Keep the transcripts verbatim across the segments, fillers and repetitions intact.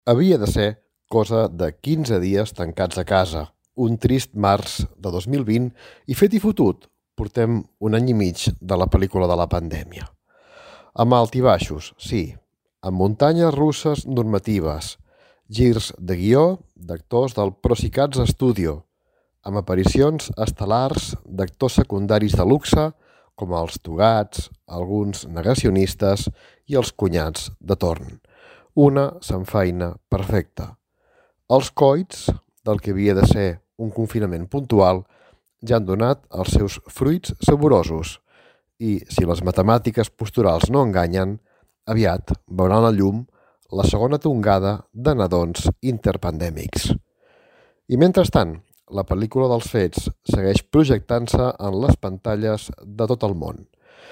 Havia de ser cosa de quinze dies tancats a casa, un trist març de dos mil vint i fet i fotut, portem un any i mig de la pel·lícula de la pandèmia. Amb alt i baixos, sí, amb muntanyes russes normatives, girs de guió d'actors del Prosicats Studio, amb aparicions estel·lars d'actors secundaris de luxe com els togats, alguns negacionistes i els cunyats de torn. Una s'enfaina perfecta. Els coits, del que havia de ser un confinament puntual, ja han donat els seus fruits saborosos i, si les matemàtiques posturals no enganyen, aviat veuran la llum la segona tongada de nadons interpandèmics. I mentrestant, la pel·lícula dels fets segueix projectant-se en les pantalles de tot el món.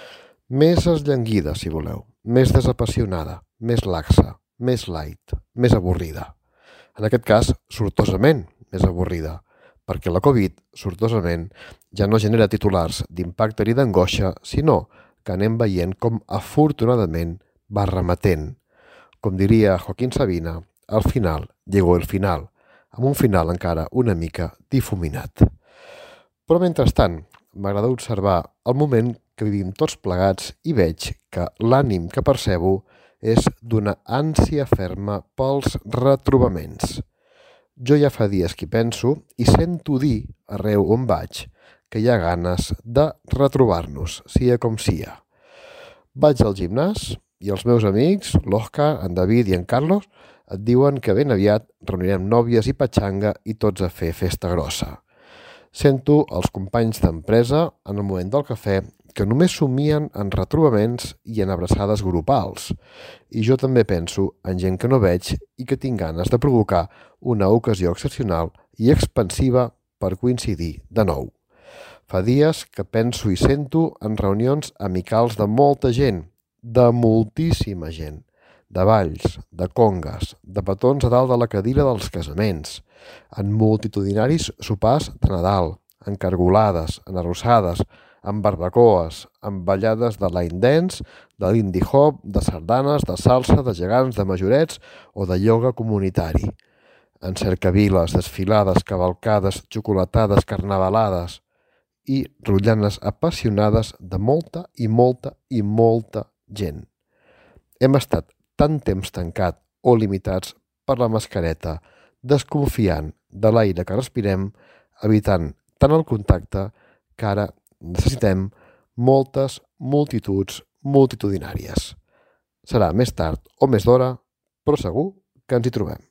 Més esllanguida, si voleu, més desapassionada, més laxa, més light, més avorrida. En aquest cas, sortosament més avorrida, perquè la Covid, sortosament, ja no genera titulars d'impacte ni d'angoixa, sinó que anem veient com afortunadament va remetent. Com diria Joaquín Sabina, al final llegó el final, amb un final encara una mica difuminat. Però mentrestant, m'agrada observar el moment que vivim tots plegats i veig que l'ànim que percebo és d'una ànsia ferma pels retrobaments. Jo ja fa dies que hi penso i sento dir arreu on vaig que hi ha ganes de retrobar-nos, sia com sia. Vaig al gimnàs i els meus amics, l'Òscar, en David i en Carlos, et diuen que ben aviat reunirem nòvies i patxanga i tots a fer festa grossa. Sento els companys d'empresa en el moment del cafè que només somien en retrobaments i en abraçades grupals. I jo també penso en gent que no veig i que tinc ganes de provocar una ocasió excepcional i expansiva per coincidir de nou. Fa dies que penso i sento en reunions amicals de molta gent, de moltíssima gent, de balls, de congues, de petons a dalt de la cadira dels casaments, en multitudinaris sopars de Nadal, en cargolades, en arrossades, en barbacoes, en ballades de line dance, de l'indie hop, de sardanes, de salsa, de gegants, de majorets o de ioga comunitari, en cercaviles, desfilades, cavalcades, xocolatades, carnavalades i rotllanes apassionades de molta i molta i molta gent. Hem estat tant temps tancat o limitats per la mascareta, desconfiant de l'aire que respirem, evitant tant el contacte que ara necessitem moltes multituds multitudinàries. Serà més tard o més d'hora, però segur que ens hi trobem.